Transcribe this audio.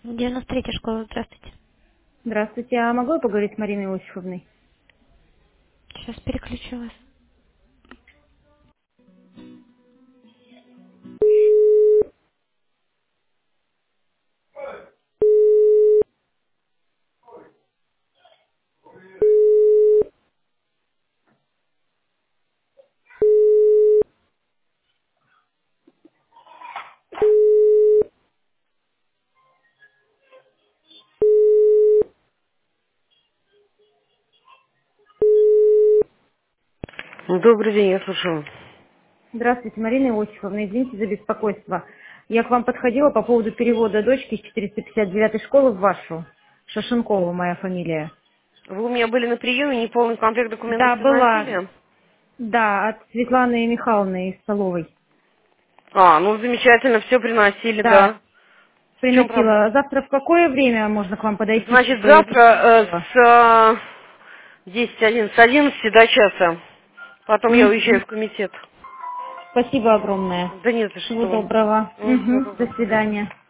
93-я школа, здравствуйте. Здравствуйте, а могу я поговорить с Мариной Иосифовной? Сейчас переключу вас. Ну, добрый день, я слушаю. Здравствуйте, Марина Иосифовна, извините за беспокойство. Я к вам подходила по поводу перевода дочки из 459-й школы в вашу. Шашенкова моя фамилия. Вы у меня были на приеме, неполный комплект документов Да, была. приносили? Да, от Светланы Михайловны из столовой. А, ну замечательно, все приносили, Да, да. В чем приносила. проблема? Завтра в какое время можно к вам подойти, Значит, чтобы завтра было? с 10, 11 до часа. Потом я уезжаю Мгм. в комитет. Спасибо огромное. Да нет, за Всего что. доброго. Всего Мгм. До доброго, до свидания. свидания.